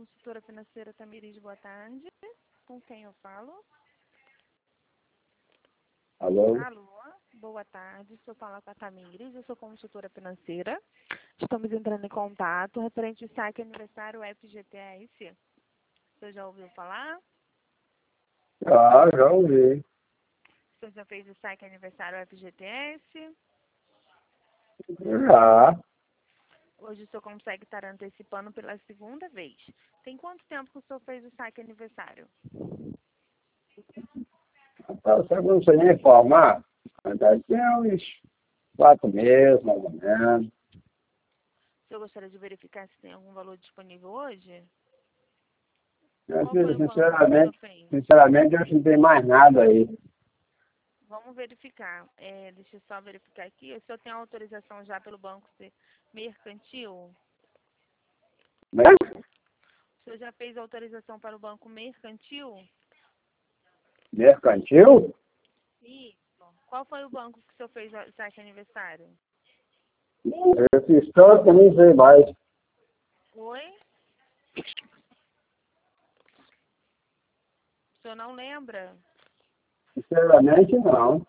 consultora financeira Tamires, boa tarde. Com quem eu falo? Alô? Alô, boa tarde. Estou falando com a Tamires, eu sou consultora financeira. Estamos entrando em contato referente ao saque aniversário FGTS. Você já ouviu falar? Já ouvi. Você já fez o saque aniversário FGTS? Já. Hoje o senhor consegue estar antecipando pela segunda vez. Tem quanto tempo que o senhor fez o saque aniversário? Rapaz, você não sei nem informar? Daqui a uns 4 meses, mais ou menos. O senhor gostaria de verificar se tem algum valor disponível hoje? Meu Qual foi filho, o banco que o senhor fez? sinceramente, eu acho que não tem mais nada aí. Vamos verificar. Deixa eu só verificar aqui. O senhor tem autorização já pelo Banco Mercantil? Né? O senhor já fez autorização para o Banco Mercantil? Mercantil? Isso. Qual foi o banco que o senhor fez o saque aniversário? Eu fiz tanto, eu nem sei mais. Oi? O senhor não lembra? Sinceramente, não.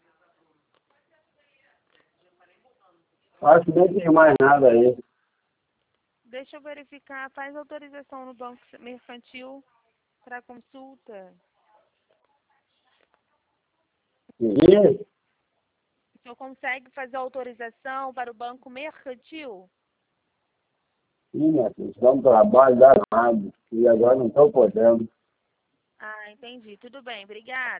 Acho que nem tem mais nada aí. Deixa eu verificar. Faz autorização no Banco Mercantil para consulta. E, O senhor consegue fazer autorização para o Banco Mercantil? minha filha, isso dá um trabalho danado. E agora não estou podendo. Ah, entendi. Tudo bem. Obrigada.